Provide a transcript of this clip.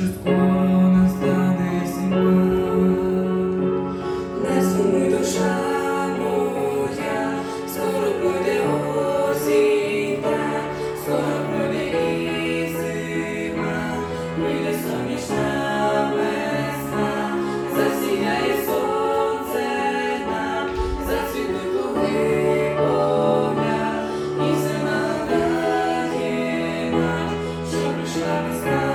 що скоро настане зима. Не сумуй, душа моя, скоро пройде осінь, скоро пройде і зима, прийде сонячна весна, засіяє сонце нам, зацвітуть луги поля, і все нагадає нам, що прийшла весна.